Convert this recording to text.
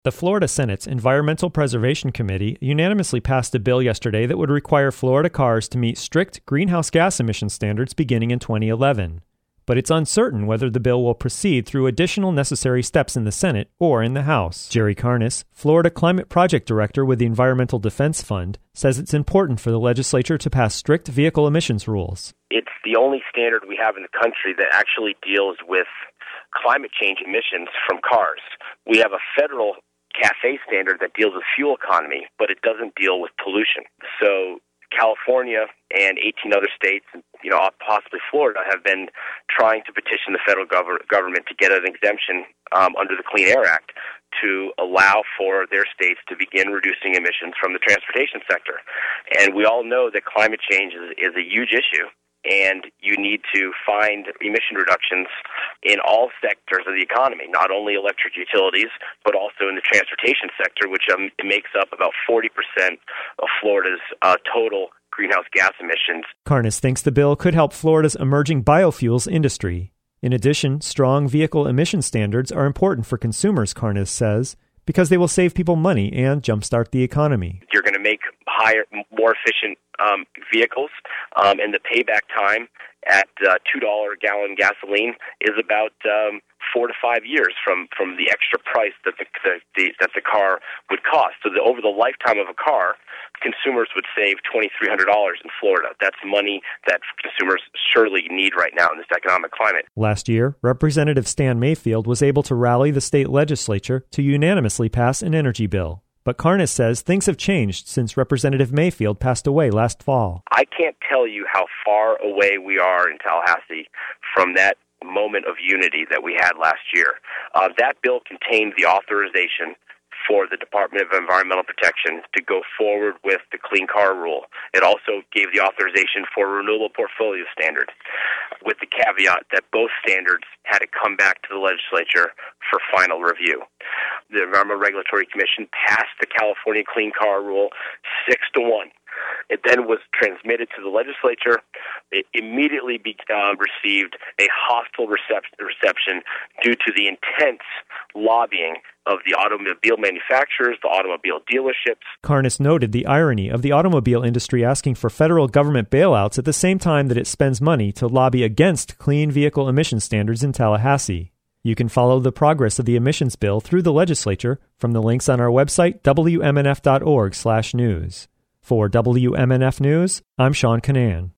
The Florida Senate's Environmental Preservation Committee unanimously passed a bill yesterday that would require Florida cars to meet strict greenhouse gas emission standards beginning in 2011. But it's uncertain whether the bill will proceed through additional necessary steps in the Senate or in the House. Jerry Karnes, Florida Climate Project Director with the Environmental Defense Fund, says it's important for the legislature to pass strict vehicle emissions rules. It's the only standard we have in the country that actually deals with climate change emissions from cars. We have a federal CAFE standard that deals with fuel economy, but it doesn't deal with pollution. So California and 18 other states, possibly Florida, have been trying to petition the federal government to get an exemption under the Clean Air Act to allow for their states to begin reducing emissions from the transportation sector. And we all know that climate change is a huge issue, and you need to find emission reductions in all sectors of the economy, not only electric utilities, but also in the transportation sector, which makes up about 40% of Florida's total greenhouse gas emissions. Karnes thinks the bill could help Florida's emerging biofuels industry. In addition, strong vehicle emission standards are important for consumers, Karnes says, because they will save people money and jumpstart the economy. You're going to make higher, more efficient vehicles, and the payback time at $2 a gallon gasoline is about 4 to 5 years from the extra price that the car would cost. So over the lifetime of a car, consumers would save $2,300 in Florida. That's money that consumers surely need right now in this economic climate. Last year, Representative Stan Mayfield was able to rally the state legislature to unanimously pass an energy bill. But Karnes says things have changed since Representative Mayfield passed away last fall. I can't tell you how far away we are in Tallahassee from that moment of unity that we had last year. That bill contained the authorization for the Department of Environmental Protection to go forward with the Clean Car Rule. It also gave the authorization for a renewable portfolio standard, with the caveat that both standards had to come back to the legislature for final review. The Environmental Regulatory Commission passed the California Clean Car Rule 6-1. It then was transmitted to the legislature. It immediately received a hostile reception due to the intense lobbying of the automobile manufacturers, the automobile dealerships. Karnes noted the irony of the automobile industry asking for federal government bailouts at the same time that it spends money to lobby against clean vehicle emission standards in Tallahassee. You can follow the progress of the emissions bill through the legislature from the links on our website, wmnf.org/news. For WMNF News, I'm Sean Canan.